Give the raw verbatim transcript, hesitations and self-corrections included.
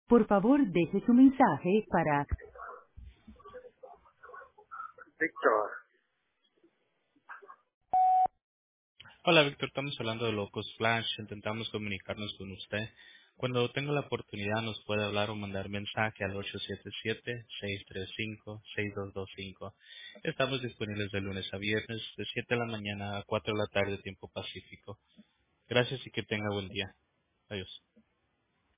Por favor, deje su mensaje para Víctor, Hola, Víctor, estamos hablando de Locos Flash. Intentamos comunicarnos con usted. Cuando tenga la oportunidad, nos puede hablar o mandar mensaje al ocho siete siete, seis tres cinco, seis dos dos cinco. Estamos disponibles de lunes a viernes, de siete de la mañana a cuatro de la tarde, tiempo pacífico. Gracias y que tenga buen día. Adiós.